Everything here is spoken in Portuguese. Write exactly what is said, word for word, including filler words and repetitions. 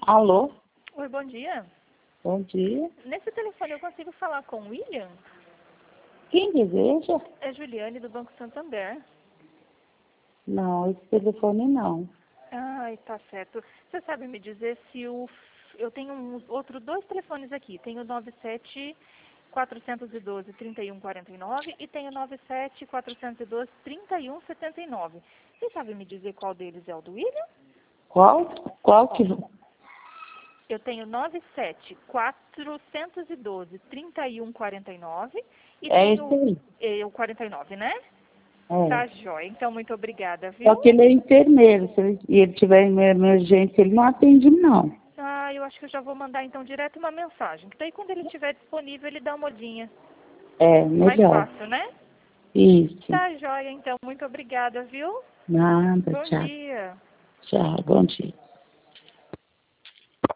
Alô? Oi, bom dia. Bom dia. Nesse telefone eu consigo falar com o William? Quem deseja? É Juliane, do Banco Santander. Não, esse telefone não. Ai, tá certo. Você sabe me dizer se o... Eu tenho um, outro dois telefones aqui. Tenho o nove sete quatro um dois, três um quatro nove e tenho o nove sete quatro um dois, três um sete nove. Você sabe me dizer qual deles é o do William? Qual? Qual que... Eu tenho nove sete quatro um dois, três um quatro nove e É esse tenho aí. eh, o quarenta e nove, né? Tá É. jóia. Então, muito obrigada, Só viu? que ele é enfermeiro. Se ele, e ele tiver em emergência, ele não atende, não. Ah, eu acho que eu já vou mandar, então, direto uma mensagem. Que daí, quando ele estiver disponível, ele dá uma olhinha. É, Mais melhor. fácil, né? Isso. Tá jóia, então. Muito obrigada, viu? Nada, Bom tchau. dia. Tchau, bom dia.